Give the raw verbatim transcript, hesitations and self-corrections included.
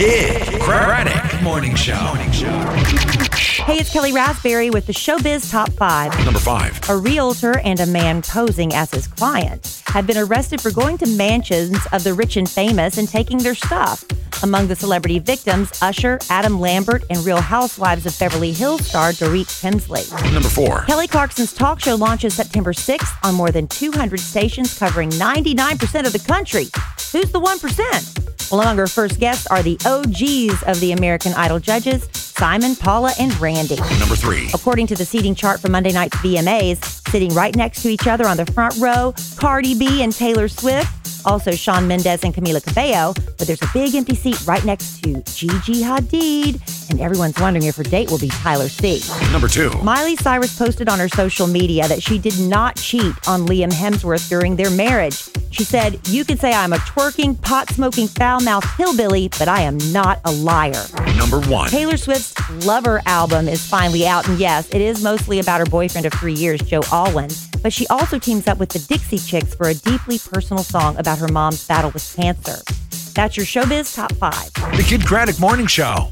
Kid Craddock Morning Show. Morning Show. Hey, it's Kelly Raspberry with the Showbiz Top five. Number five. A realtor and a man posing as his client have been arrested for going to mansions of the rich and famous and taking their stuff. Among the celebrity victims, Usher, Adam Lambert, and Real Housewives of Beverly Hills star Dorit Kemsley. Number four. Kelly Clarkson's talk show launches September sixth on more than two hundred stations covering ninety-nine percent of the country. Who's the one percent? Well, among her first guests are the O Gs of the American Idol judges, Simon, Paula, and Randy. Number three. According to the seating chart for Monday night's V M As, sitting right next to each other on the front row, Cardi B and Taylor Swift, also Shawn Mendes and Camila Cabello, but there's a big empty seat right next to Gigi Hadid, and everyone's wondering if her date will be Tyler C. Number two. Miley Cyrus posted on her social media that she did not cheat on Liam Hemsworth during their marriage. She said, "You can say I'm a twerking, pot-smoking, foul-mouthed hillbilly, but I am not a liar." Number one. Taylor Swift's Lover album is finally out, and yes, it is mostly about her boyfriend of three years, Joe Alwyn, but she also teams up with the Dixie Chicks for a deeply personal song about her mom's battle with cancer. That's your Showbiz Top five. The Kid Craddock Morning Show.